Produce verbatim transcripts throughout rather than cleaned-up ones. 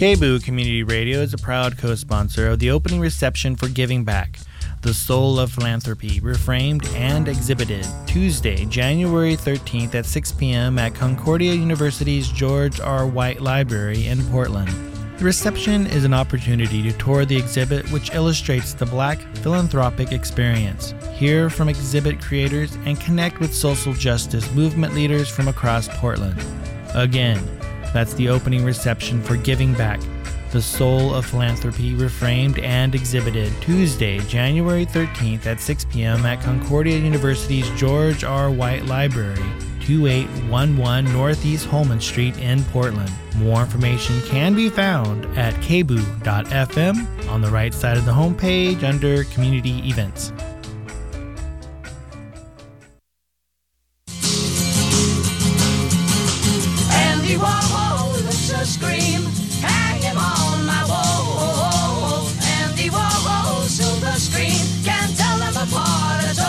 K B O O Community Radio is a proud co-sponsor of the opening reception for Giving Back, The Soul of Philanthropy, reframed and exhibited Tuesday, January thirteenth at six p.m. at Concordia University's George R. White Library in Portland. The reception is an opportunity to tour the exhibit, which illustrates the Black philanthropic experience, hear from exhibit creators, and connect with social justice movement leaders from across Portland. Again, that's the opening reception for Giving Back, The Soul of Philanthropy, reframed and exhibited Tuesday, January thirteenth at six p.m. at Concordia University's George R. White Library, twenty-eight eleven Northeast Holman Street in Portland. More information can be found at k b o o dot f m on the right side of the homepage under Community Events. Andy Warhol looks a scream, hang him on my wall. Andy Warhol, silver screen, can't tell them apart at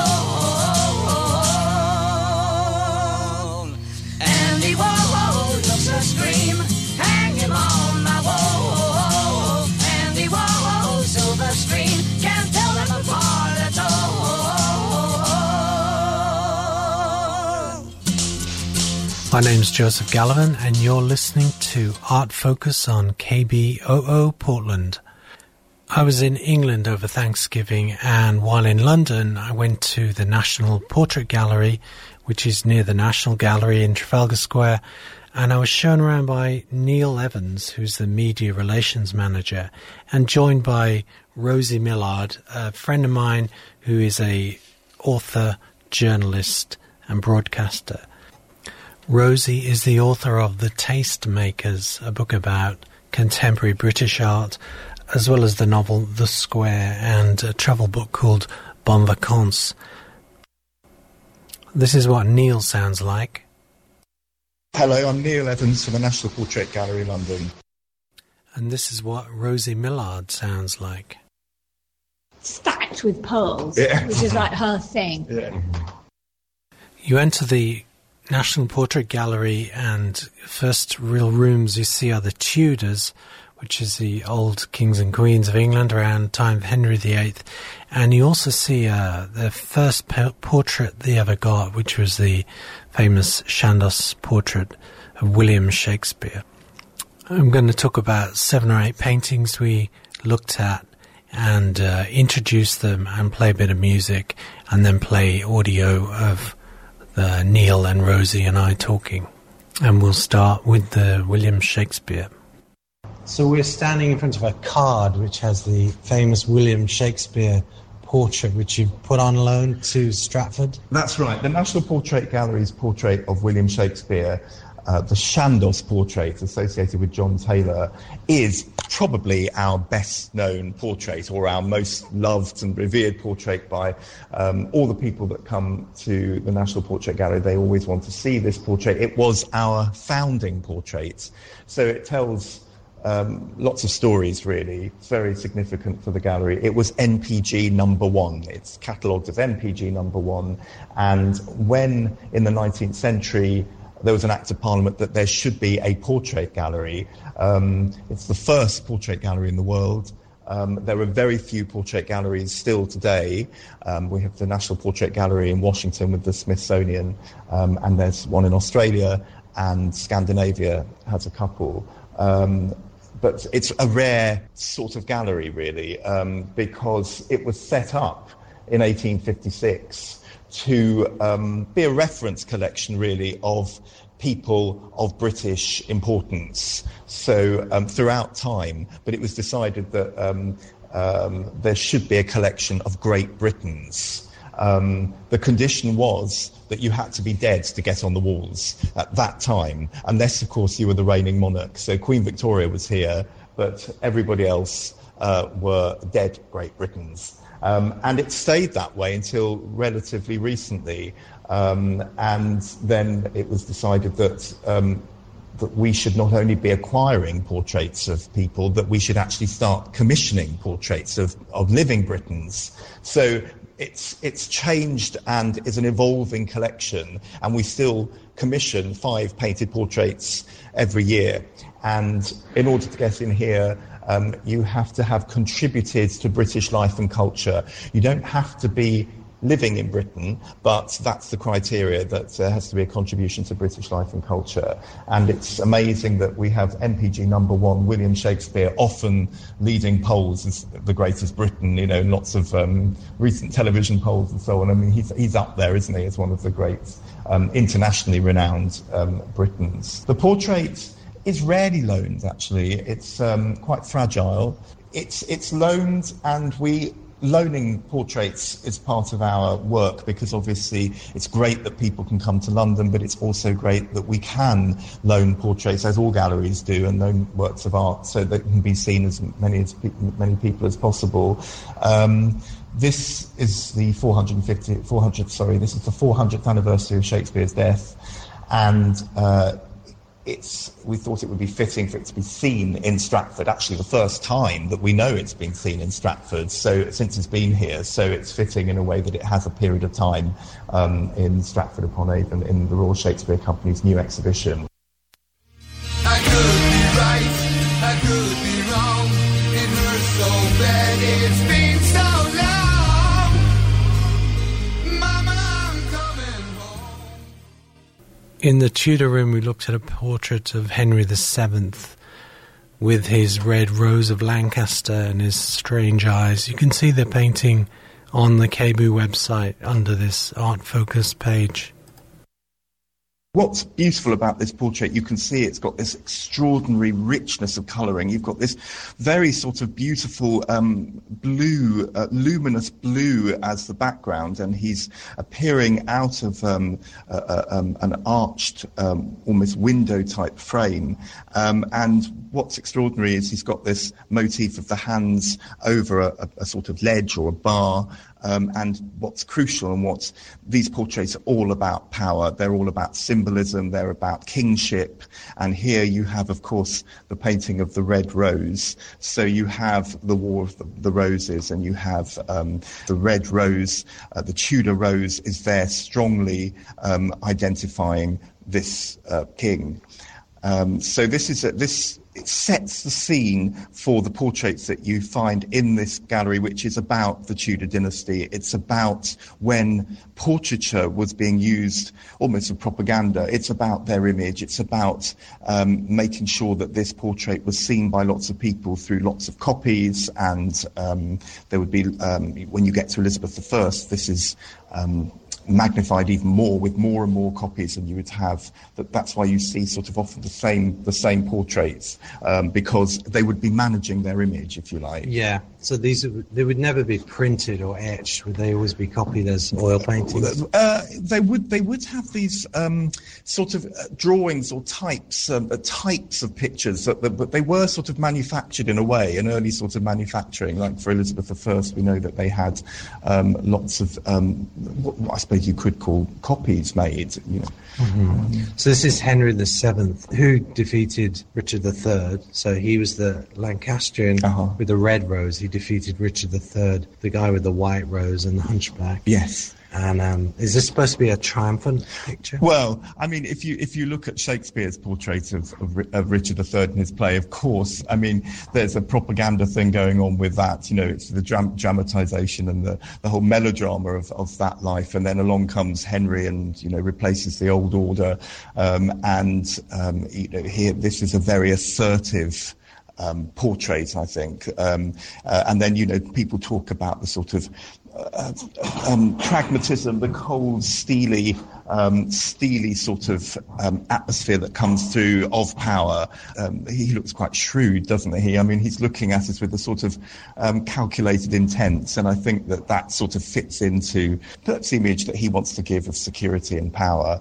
all. Andy Warhol looks a scream, hang him on my wall. Andy Warhol, silver screen, can't tell them apart at all. My name's Joseph Gallivan, and you're listening to Art Focus on K B O O Portland. I was in England over Thanksgiving, and while in London, I went to the National Portrait Gallery, which is near the National Gallery in Trafalgar Square, and I was shown around by Neil Evans, who's the Media Relations Manager, and joined by Rosie Millard, a friend of mine who is a author, journalist, and broadcaster. Rosie is the author of The Tastemakers, a book about contemporary British art, as well as the novel The Square and a travel book called Bonnes Vacances. This is what Neil sounds like. Hello, I'm Neil Evans from the National Portrait Gallery, London. And this is what Rosie Millard sounds like. Stacked with pearls, Yeah. which is like her thing. Yeah. You enter the National Portrait Gallery, and first real rooms you see are the Tudors, which is the old kings and queens of England around time of Henry the Eighth. And you also see uh, the first po- portrait they ever got, which was the famous Chandos portrait of William Shakespeare. I'm going to talk about seven or eight paintings we looked at and uh, introduce them and play a bit of music, and then play audio of the Neil and Rosie and I talking. And we'll start with the William Shakespeare. So we're standing in front of a card which has the famous William Shakespeare portrait, which you put on loan to Stratford. That's right. The National Portrait Gallery's portrait of William Shakespeare, uh, the Chandos portrait associated with John Taylor, is probably our best-known portrait, or our most loved and revered portrait by um, all the people that come to the National Portrait Gallery. They always want to see this portrait. It was our founding portrait, so it tells Um, lots of stories, really. It's very significant for the gallery. It was N P G number one. It's catalogued as N P G number one. And when, in the nineteenth century, there was an Act of Parliament that there should be a portrait gallery, um, it's the first portrait gallery in the world. Um, there are very few portrait galleries still today. Um, we have the National Portrait Gallery in Washington with the Smithsonian, um, and there's one in Australia, and Scandinavia has a couple. Um, But it's a rare sort of gallery, really, um, because it was set up in eighteen fifty-six to um, be a reference collection, really, of people of British importance. So um, throughout time, but it was decided that um, um, there should be a collection of Great Britons. Um, the condition was that you had to be dead to get on the walls at that time, unless, of course, you were the reigning monarch. So Queen Victoria was here, but everybody else uh, were dead Great Britons. Um, and it stayed that way until relatively recently. Um, and then it was decided that um, that we should not only be acquiring portraits of people, that we should actually start commissioning portraits of, of living Britons. So it's it's changed and is an evolving collection, and we still commission five painted portraits every year. And in order to get in here, um, you have to have contributed to British life and culture. You don't have to be living in Britain, but that's the criteria, that there has to be a contribution to British life and culture. And it's amazing that we have M P G number one, William Shakespeare, often leading polls as the greatest Briton, you know, lots of um, recent television polls and so on. I mean, he's, he's up there, isn't he, as one of the great um, internationally renowned um, Britons. The portrait is rarely loaned, actually. It's um, quite fragile. It's, it's loaned, and we loaning portraits is part of our work, because obviously it's great that people can come to London, but it's also great that we can loan portraits, as all galleries do, and loan works of art so that can be seen as many as many people as possible. Um, this is the four hundred fiftieth, four hundred, sorry, this is the four hundredth anniversary of Shakespeare's death, and uh, It's, we thought it would be fitting for it to be seen in Stratford, actually the first time that we know it's been seen in Stratford, so since it's been here, so it's fitting in a way that it has a period of time um, in Stratford upon Avon in the Royal Shakespeare Company's new exhibition. I could be right, I could be wrong, it hurts so bad, it's been so long, Mama, I'm coming home. In the Tudor room, we looked at a portrait of Henry the Seventh with his red rose of Lancaster and his strange eyes. You can see the painting on the K B U website under this Art Focus page. What's beautiful about this portrait, you can see it's got this extraordinary richness of colouring. You've got this very sort of beautiful um, blue, uh, luminous blue as the background, and he's appearing out of um, uh, um, an arched, um, almost window-type frame. Um, and what's extraordinary is he's got this motif of the hands over a, a, a sort of ledge or a bar. Um, and what's crucial, and what these portraits are all about, power. They're all about symbolism, they're about kingship. And here you have, of course, the painting of the Red Rose. So you have the War of the, the Roses, and you have um, the Red Rose, uh, the Tudor Rose is there strongly um, identifying this uh, king. Um, so this is a, this it sets the scene for the portraits that you find in this gallery, which is about the Tudor dynasty. It's about when portraiture was being used almost as propaganda. It's about their image. It's about um, making sure that this portrait was seen by lots of people through lots of copies. And um, there would be, um, when you get to Elizabeth the First, this is Um, magnified even more, with more and more copies than you would have. That that's why you see sort of often the same the same portraits, um, because they would be managing their image, if you like. Yeah. So these they would never be printed or etched. Would they always be copied as oil paintings? Uh, they would they would have these um, sort of drawings or types um, uh, types of pictures, that, but they were sort of manufactured in a way, an early sort of manufacturing. Like for Elizabeth the First, we know that they had um, lots of um, what I suppose you could call copies made. You know. Mm-hmm. Um, so this is Henry the Seventh, who defeated Richard the Third. So he was the Lancastrian uh-huh. with the red rose. He defeated Richard the Third, the guy with the white rose and the hunchback. Yes. And um, is this supposed to be a triumphant picture? Well, I mean, if you if you look at Shakespeare's portrait of, of, of Richard the Third in his play, of course, I mean, there's a propaganda thing going on with that. You know, it's the dram- dramatization and the, the whole melodrama of, of that life. And then along comes Henry and, you know, replaces the old order. Um, and, um, you know, here, this is a very assertive um, portrait, I think. Um, uh, and then, you know, people talk about the sort of Uh, um, pragmatism, the cold, steely, um, steely sort of um, atmosphere that comes through of power. Um, he looks quite shrewd, doesn't he? I mean, he's looking at us with a sort of um, calculated intent, and I think that that sort of fits into Pert's image that he wants to give of security and power.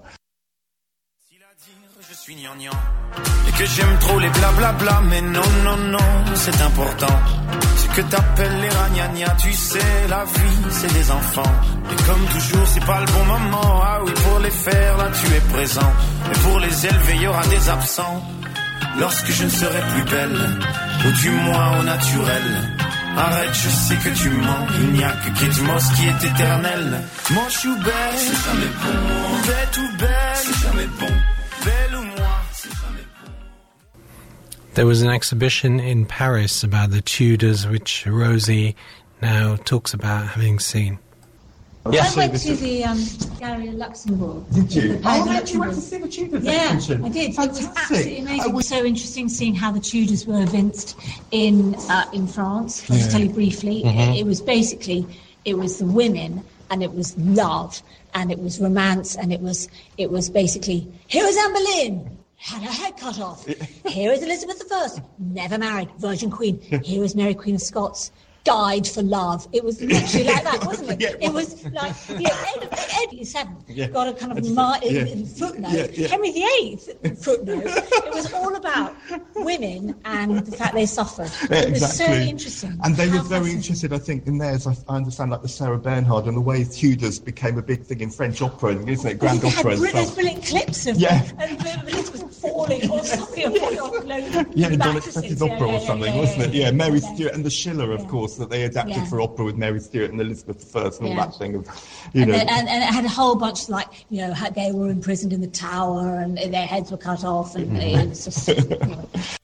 Et que j'aime trop les blablabla, mais non, non, non, c'est important. Ce que t'appelles les ragnagnas, tu sais, la vie, c'est des enfants. Et comme toujours, c'est pas le bon moment. Ah oui, pour les faire, là, tu es présent. Et pour les élever, il y aura des absents. Lorsque je ne serai plus belle, ou du moins au naturel. Arrête, je sais que tu mens. Il n'y a que Kate Moss qui est éternelle. Moi je suis belle, c'est jamais bon. Bête ou belle, c'est jamais bon. Belle ou moi, c'est jamais bon. There was an exhibition in Paris about the Tudors, which Rosie now talks about having seen. Yes, I went to the um, Gallery of Luxembourg. Did you? The Palais de Oh, you went Luxembourg. to see the Tudors Yeah, exhibition? I did. Fantastic. It was absolutely amazing. I It was so interesting seeing how the Tudors were evinced in uh, in France. I'll just tell you briefly. Mm-hmm. It, it was basically, it was the women, and it was love, and it was romance, and it was it was basically, here is Anne Boleyn, had her head cut off. Here is Elizabeth the First, never married, Virgin Queen. Here is Mary Queen of Scots, died for love. It was literally like that, wasn't it? Yeah, it it was like yeah, Ed, Ed the Seventh Yeah. got a kind of That's mar- right. Yeah. footnote. Yeah, yeah. Henry the Eighth footnote. It was all about women and the fact they suffered. Yeah, It was exactly. so interesting. And they How were very fascinating. interested, I think, in theirs. I, I understand, like the Sarah Bernhardt and the way Tudors became a big thing in French opera, isn't it? Grand They had opera and brilliant, stuff. brilliant clips of Yeah. and Elizabeth falling or Sophia falling off loads Yeah, in Don mattresses. Express's Yeah, opera yeah, or yeah, something, yeah, wasn't yeah, it? yeah, Yeah, Mary yeah. Stuart and the Schiller, of Yeah. course, that they adapted Yeah. for opera with Mary Stuart and Elizabeth the First and all Yeah. that thing of, you And, know. then, and, and it had a whole bunch, like, you know, had, they were imprisoned in the tower and their heads were cut off, and it was just. Anyway.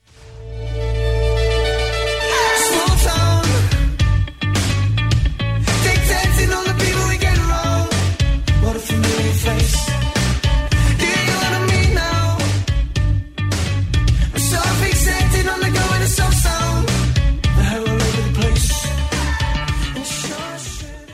Small town, dictating on the people we get wrong. What a familiar face. Do you know what I mean now? I'm so fixated on the go in a soft sound. The hair all over the place. And sure shit.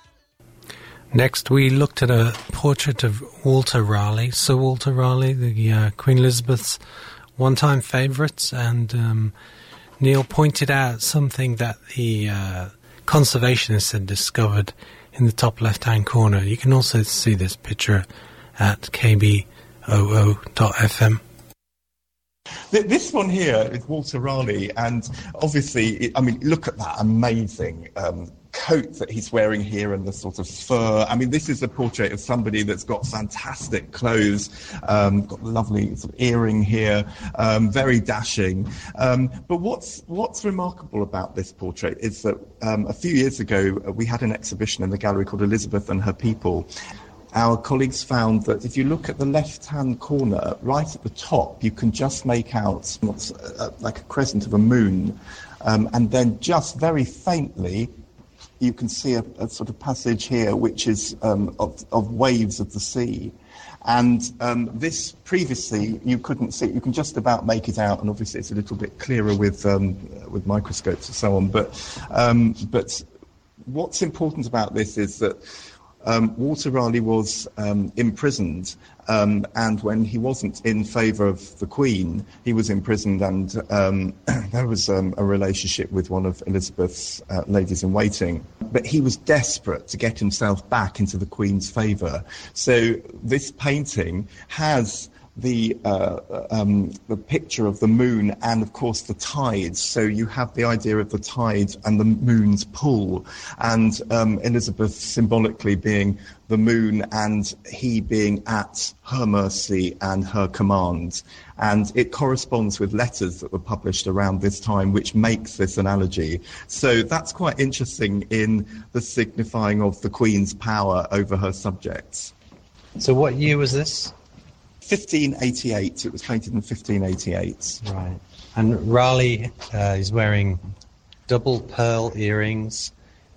Next, we looked at a portrait of Walter Raleigh, Sir Walter Raleigh, the uh, Queen Elizabeth's one-time favourite, and um, Neil pointed out something that the uh, conservationists had discovered in the top left-hand corner. You can also see this picture at k b o o dot f m. Th- This one here is Walter Raleigh, and obviously, it, I mean, look at that amazing um, coat that he's wearing here and the sort of fur. I mean, this is a portrait of somebody that's got fantastic clothes, um, got a lovely sort of earring here, um, very dashing. Um, but what's what's remarkable about this portrait is that um, a few years ago uh, we had an exhibition in the gallery called Elizabeth and Her People. Our colleagues found that if you look at the left-hand corner, right at the top, you can just make out what's uh, like a crescent of a moon, um, and then just very faintly, you can see a, a sort of passage here, which is um, of, of waves of the sea. And um, this previously you couldn't see. You can just about make it out, and obviously it's a little bit clearer with um, with microscopes and so on. But um, but what's important about this is that Um, Walter Raleigh was um, imprisoned, um, and when he wasn't in favour of the Queen, he was imprisoned, and um, there was um, a relationship with one of Elizabeth's uh, ladies-in-waiting. But he was desperate to get himself back into the Queen's favour. So this painting has the uh, um, the picture of the moon and, of course, the tides. So you have the idea of the tides and the moon's pull, and um, Elizabeth symbolically being the moon and he being at her mercy and her command. And it corresponds with letters that were published around this time, which makes this analogy. So that's quite interesting in the signifying of the Queen's power over her subjects. So what year was this? fifteen eighty-eight. It was painted in fifteen eighty-eight. Right. And Raleigh uh, is wearing double pearl earrings,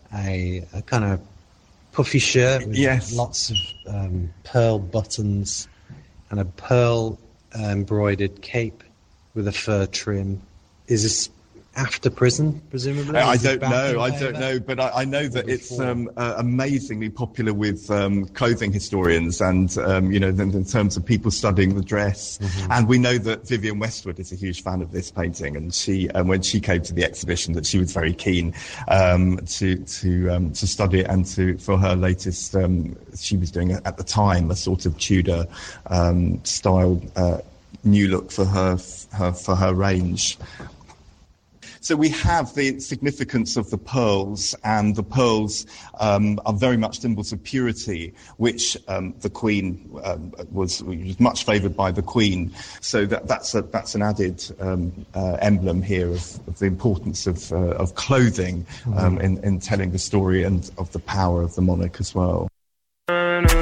a, a kind of puffy shirt with Yes. lots of um, pearl buttons, and a pearl uh, embroidered cape with a fur trim. Is this after prison, presumably? I Is it don't back in know. I favour? don't know, but I, I know that Or it's before? um, uh, amazingly popular with um, clothing historians, and um, you know, in, in terms of people studying the dress. Mm-hmm. And we know that Vivienne Westwood is a huge fan of this painting, and she, um, when she came to the exhibition, that she was very keen um, to to um, to study it, and to for her latest, um, she was doing at the time a sort of Tudor um, style uh, new look for her her for her range. so we have the significance of the pearls, and the pearls um, are very much symbols of purity, which um, the Queen um, was, was much favoured by the Queen. So that, that's a, that's an added um, uh, emblem here of, of the importance of uh, of clothing um, mm. in, in telling the story, and of the power of the monarch as well. Got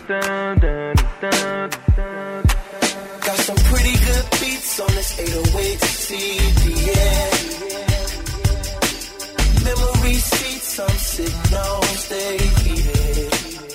some pretty good beats on this eight oh eight C D, yeah. Memory seats, I'm sitting on, stay heated.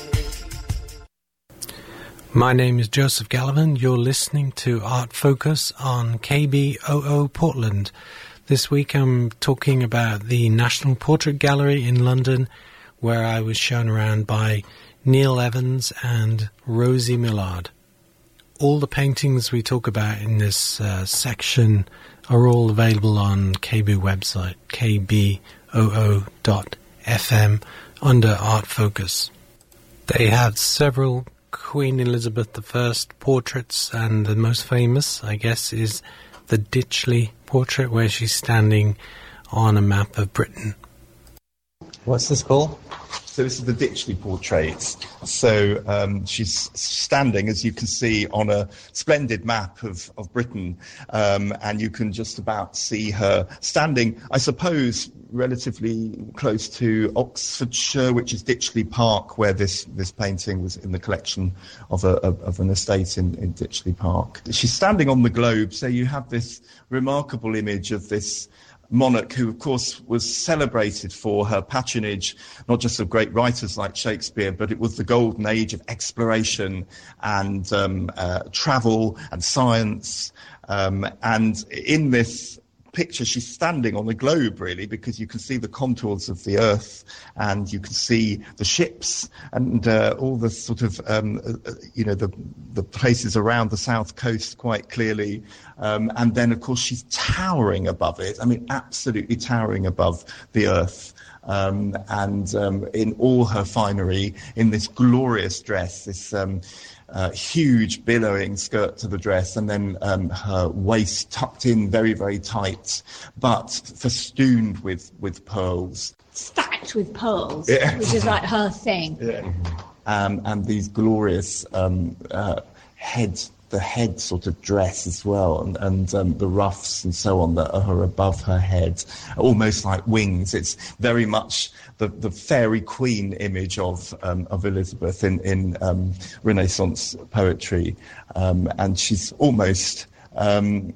My name is Joseph Gallivan. You're listening to Art Focus on K B O O Portland. This week I'm talking about the National Portrait Gallery in London, where I was shown around by Neil Evans and Rosie Millard. All the paintings we talk about in this uh, section are all available on K B O website, k b o o dot f m, under Art Focus. They have several Queen Elizabeth the First portraits, and the most famous, I guess, is the Ditchley portrait, where she's standing on a map of Britain. What's this called? So this is the Ditchley portrait. So um, she's standing, as you can see, on a splendid map of, of Britain, um, and you can just about see her standing, I suppose, relatively close to Oxfordshire, which is Ditchley Park, where this, this painting was in the collection of, a, of, of an estate in, in Ditchley Park. She's standing on the globe, so you have this remarkable image of this monarch who, of course, was celebrated for her patronage, not just of great writers like Shakespeare, but it was the golden age of exploration and um, uh, travel and science. Um, and in this picture, she's standing on the globe, really, because you can see the contours of the earth, and you can see the ships and uh, all the sort of, um, uh, you know, the the places around the south coast quite clearly. Um, and then, of course, she's towering above it. I mean, absolutely towering above the earth. Um, and um, in all her finery, in this glorious dress, this um, uh, huge billowing skirt to the dress, and then um, her waist tucked in very, very tight, but festooned with, with pearls. Stacked with pearls, yeah. Which is like her thing. Yeah. Um, and these glorious um, uh, head the head sort of dress as well, and, and um, the ruffs and so on that are above her head, almost like wings. It's very much the, the fairy queen image of um, of Elizabeth in, in um, Renaissance poetry, um, and she's almost... Um,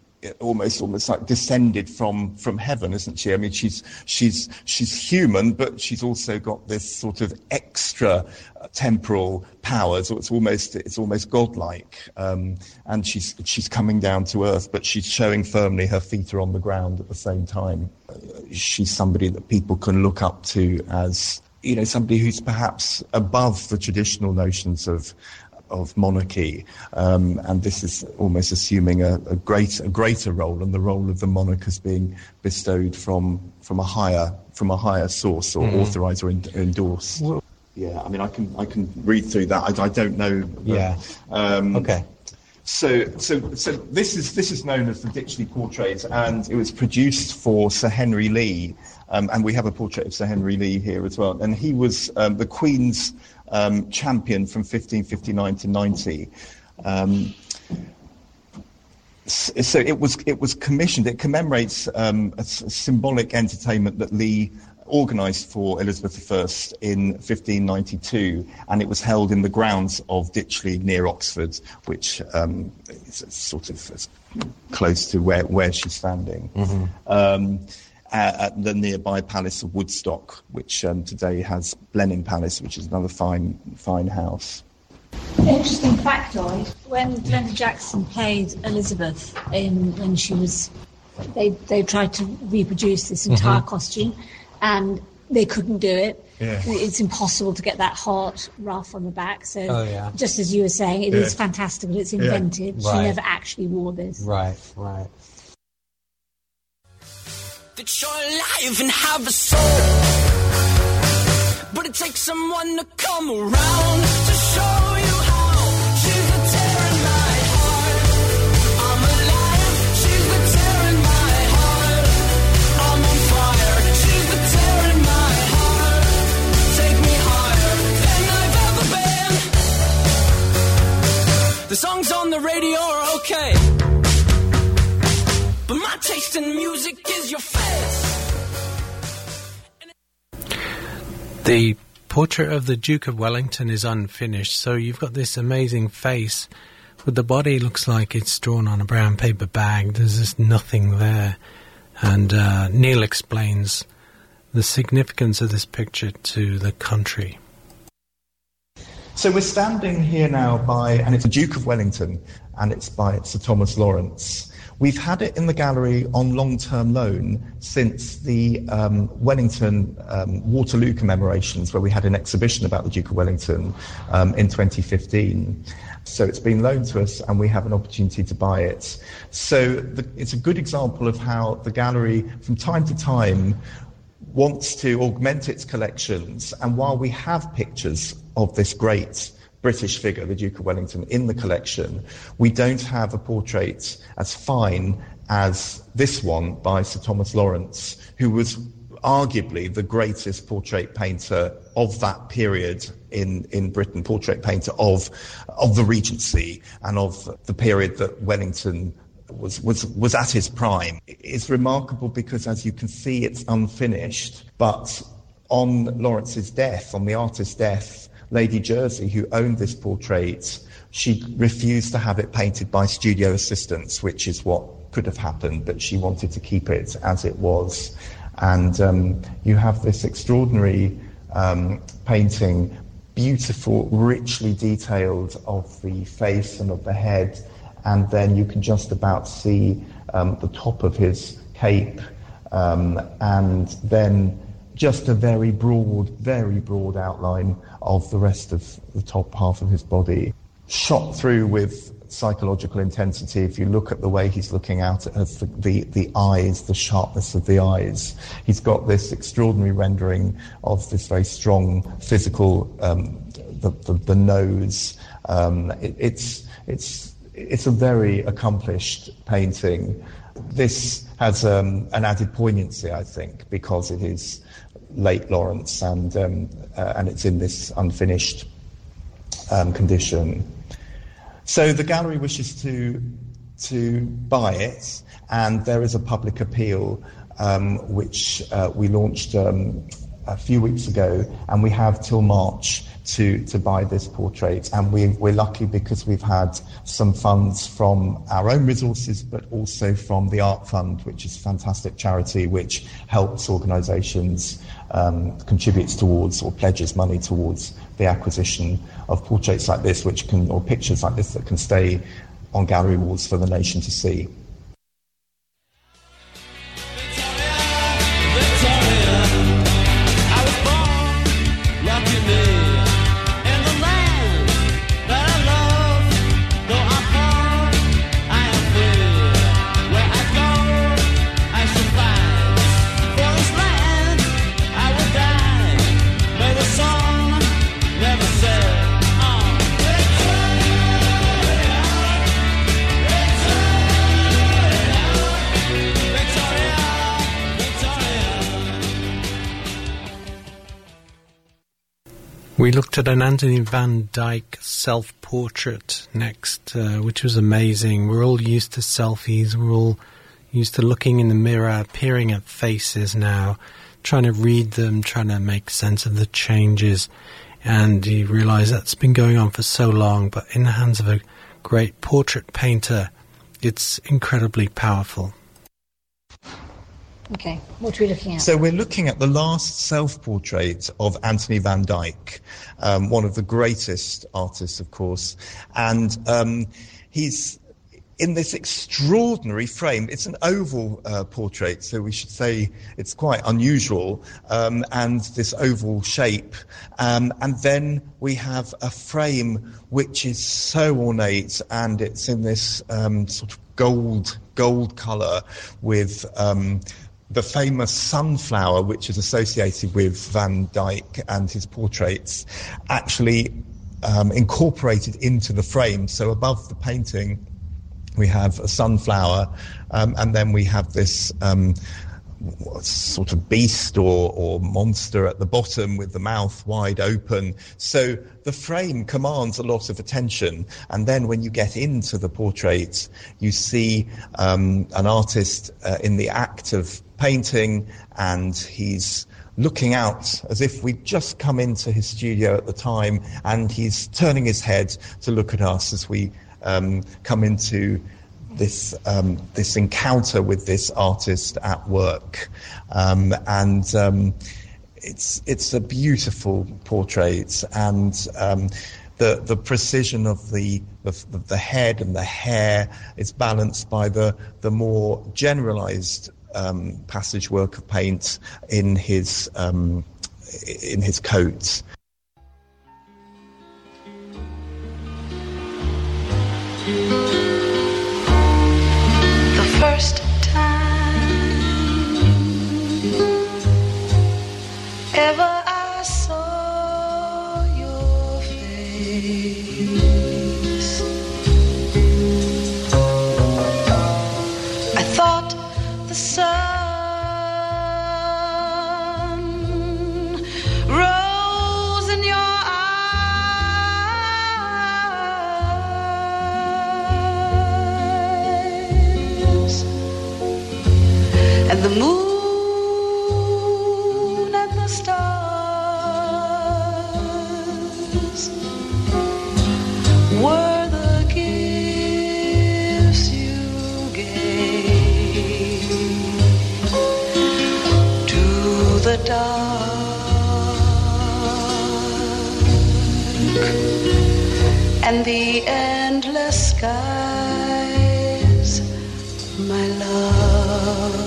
almost almost like descended from from heaven, isn't she? I mean, she's she's she's human, but she's also got this sort of extra temporal power, so it's almost it's almost godlike, um and she's she's coming down to earth, but she's showing firmly her feet are on the ground at the same time. Uh, she's somebody that people can look up to as, you know, somebody who's perhaps above the traditional notions of of monarchy, um, and this is almost assuming a, a great a greater role, and the role of the monarch as being bestowed from from a higher from a higher source, or mm. authorised or in, endorsed. Well, yeah, I mean, I can I can read through that. I, I don't know. But, yeah. Um, okay. So, so, so this is this is known as the Ditchley portrait, and it was produced for Sir Henry Lee, um, and we have a portrait of Sir Henry Lee here as well. And he was um, the Queen's um, champion from fifteen fifty-nine to ninety. Um, so it was it was commissioned. It commemorates um, a, a symbolic entertainment that Lee organised for Elizabeth the First in fifteen ninety-two, and it was held in the grounds of Ditchley near Oxford, which um, is sort of as close to where, where she's standing. Mm-hmm. Um, at the nearby Palace of Woodstock, which um, today has Blenheim Palace, which is another fine fine house. Interesting factoid: when Glenda Jackson played Elizabeth in when she was, they they tried to reproduce this entire mm-hmm. costume, and they couldn't do it. Yeah. It's impossible to get that heart ruff on the back. So, oh, yeah. just as you were saying, it yeah. is fantastical. It's invented. Yeah. Right. She never actually wore this. Right, right. That you're alive and have a soul, but it takes someone to come around to show you how. She's the tear in my heart. I'm alive. She's the tear in my heart. radio are okay, but my taste in music is your face. The portrait of the Duke of Wellington is unfinished, so you've got this amazing face, but the body looks like it's drawn on a brown paper bag. There's just nothing there. And uh, Neil explains the significance of this picture to the country. So we're standing here now by, and it's the Duke of Wellington, and it's by Sir Thomas Lawrence. We've had it in the gallery on long-term loan since the um, Wellington um, Waterloo commemorations, where we had an exhibition about the Duke of Wellington um, in twenty fifteen. So it's been loaned to us, and we have an opportunity to buy it. So the, it's a good example of how the gallery, from time to time, wants to augment its collections. And while we have pictures of this great British figure, the Duke of Wellington, in the collection, we don't have a portrait as fine as this one by Sir Thomas Lawrence, who was arguably the greatest portrait painter of that period in, in Britain, portrait painter of, of the Regency and of the period that Wellington was, was, was at his prime. It's remarkable because, as you can see, it's unfinished, but on Lawrence's death, on the artist's death, Lady Jersey, who owned this portrait, she refused to have it painted by studio assistants, which is what could have happened, but she wanted to keep it as it was. And um, you have this extraordinary um, painting, beautiful, richly detailed, of the face and of the head, and then you can just about see um, the top of his cape, um, and then just a very broad, very broad outline of the rest of the top half of his body, shot through with psychological intensity. If you look at the way he's looking out at the, the, the eyes, the sharpness of the eyes, he's got this extraordinary rendering of this very strong physical, um, the, the, the nose. Um, it, it's, it's, it's a very accomplished painting. This has um, an added poignancy, I think, because it is late Lawrence, and um, uh, and it's in this unfinished um, condition. So the gallery wishes to to buy it, and there is a public appeal um, which uh, we launched um, a few weeks ago, and we have till March to to buy this portrait. And we, we're lucky because we've had some funds from our own resources, but also from the Art Fund, which is a fantastic charity which helps organisations, um, contributes towards or pledges money towards the acquisition of portraits like this, which can, or pictures like this that can stay on gallery walls for the nation to see. We looked at an Anthony van Dyck self-portrait next, uh, which was amazing. We're all used to selfies. We're all used to looking in the mirror, peering at faces now, trying to read them, trying to make sense of the changes. And you realise that's been going on for so long, but in the hands of a great portrait painter, it's incredibly powerful. Okay, what are we looking at? So we're looking at the last self-portrait of Anthony van Dyck, um, one of the greatest artists, of course. And um, he's in this extraordinary frame. It's an oval uh, portrait, so we should say it's quite unusual, um, and this oval shape. Um, and then we have a frame which is so ornate, and it's in this um, sort of gold, gold colour with... Um, the famous sunflower, which is associated with Van Dyck and his portraits, actually um, incorporated into the frame. So above the painting, we have a sunflower, um, and then we have this um, sort of beast or, or monster at the bottom with the mouth wide open. So the frame commands a lot of attention. And then when you get into the portrait, you see um, an artist uh, in the act of painting, and he's looking out as if we'd just come into his studio at the time, and he's turning his head to look at us as we um, come into this um, this encounter with this artist at work, um, and um, it's it's a beautiful portrait, and um, the the precision of the, the the head and the hair is balanced by the the more generalized um, passage work of paint in his um, in his coat. First time ever I saw your face, I thought the sun rose in your and the moon and the stars were the gifts you gave to the dark and the endless skies, my love.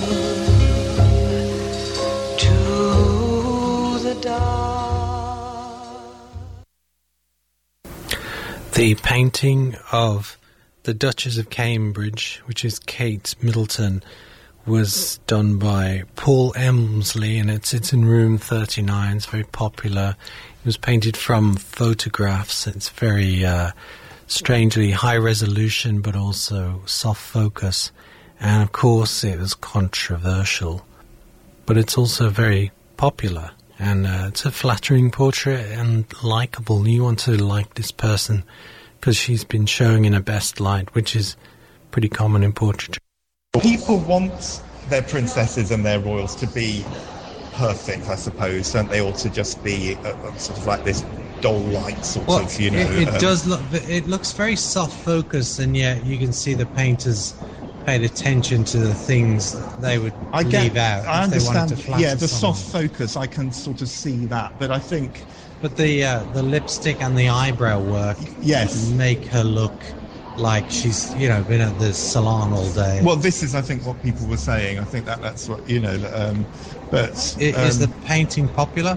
The painting of the Duchess of Cambridge, which is Kate Middleton, was done by Paul Elmsley, and it sits in room thirty-nine. It's very popular. It was painted from photographs. It's very uh, strangely high resolution, but also soft focus. And of course, it was controversial, but it's also very popular. And uh, it's a flattering portrait and likeable. You want to like this person because she's been showing in her best light, which is pretty common in portraiture. People want their princesses and their royals to be perfect, I suppose, don't they? Or to just be a, a sort of like this doll-like sort well, of, you know. It, it um, does look. It looks very soft focus, and yet you can see the painters paid attention to the things they would I get, leave out. I if understand. They wanted to flatter yeah, the someone. soft focus, I can sort of see that, but I think. But the uh, the lipstick and the eyebrow work, yes, make her look like she's, you know, been at the salon all day. Well, this is, I think, what people were saying. I think that that's what, you know. Um, but is, um, is the painting popular?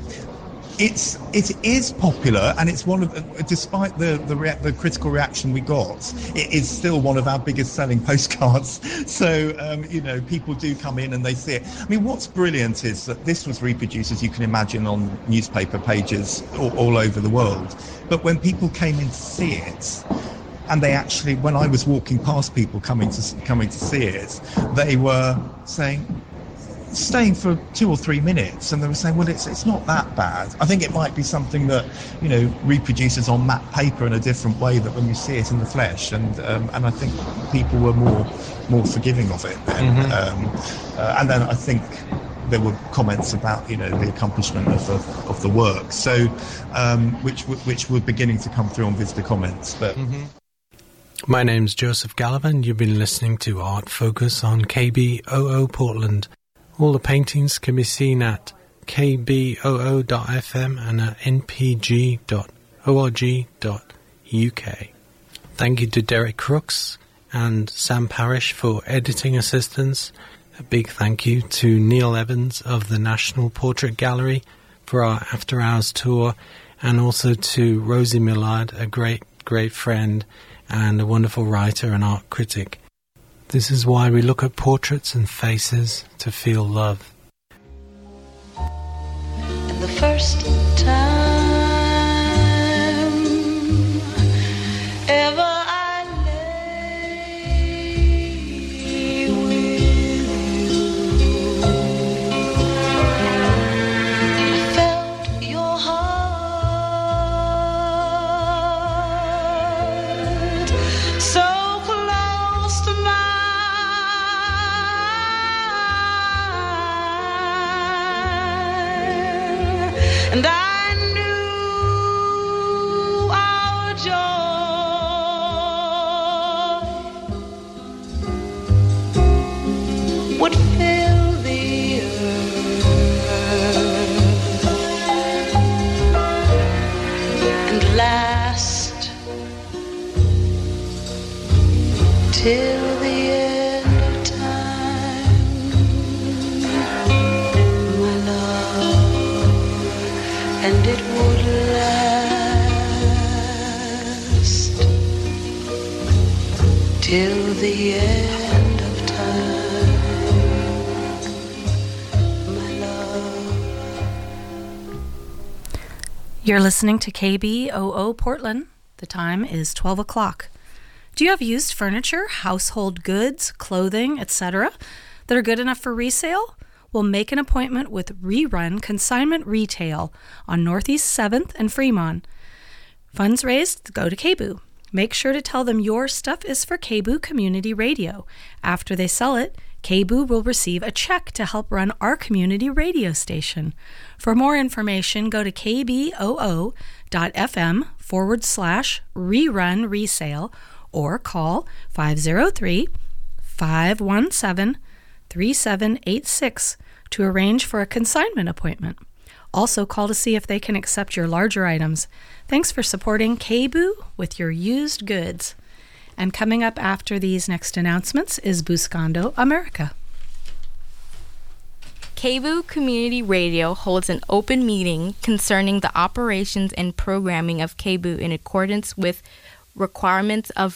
It's it is popular, and it's one of, despite the the, rea- the critical reaction we got, it is still one of our biggest selling postcards. So um, you know, people do come in and they see it. I mean, what's brilliant is that this was reproduced, as you can imagine, on newspaper pages all, all over the world. But when people came in to see it, and they actually, when I was walking past people coming to coming to see it, they were saying, staying for two or three minutes, and they were saying, well, it's it's not that bad. I think it might be something that, you know, reproduces on matte paper in a different way than when you see it in the flesh, and um, and I think people were more more forgiving of it then. Mm-hmm. Um, uh, and then I think there were comments about, you know, the accomplishment of the, of the work, so um, which which were beginning to come through on visitor comments. But mm-hmm. My name's Joseph Gallivan. You've been listening to Art Focus on K B O O Portland. All the paintings can be seen at k b o o dot f m and at n p g dot org dot u k. Thank you to Derek Crooks and Sam Parrish for editing assistance. A big thank you to Neil Evans of the National Portrait Gallery for our After Hours tour, and also to Rosie Millard, a great, great friend and a wonderful writer and art critic. This is why we look at portraits and faces to feel love. And the first time ever I lay with you, last till the end of time, my love, and it would last till the end of time, my love. You're listening to K B O O Portland. The time is twelve o'clock. Do you have used furniture, household goods, clothing, et cetera that are good enough for resale? Well, make an appointment with Rerun Consignment Retail on Northeast seventh and Fremont. Funds raised go to K B O O. Make sure to tell them your stuff is for K B O O Community Radio. After they sell it, K B O O will receive a check to help run our community radio station. For more information, go to kboo.fm forward slash rerun resale or call five oh three, five one seven, three seven eight six to arrange for a consignment appointment. Also call to see if they can accept your larger items. Thanks for supporting K B O O with your used goods. And coming up after these next announcements is Buscando America. K B O O Community Radio holds an open meeting concerning the operations and programming of K B O O in accordance with requirements of